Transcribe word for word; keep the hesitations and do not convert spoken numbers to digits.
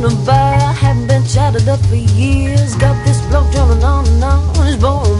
in a bar, haven't been chatted up for years. Got this bloke drumming on and on, his boy